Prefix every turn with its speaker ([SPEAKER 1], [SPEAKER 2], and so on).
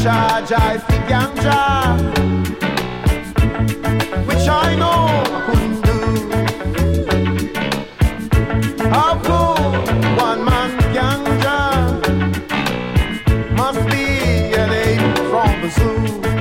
[SPEAKER 1] charge I fi ganja, which I know I couldn't do. How could one man ganja? Must be an ape from the zoo.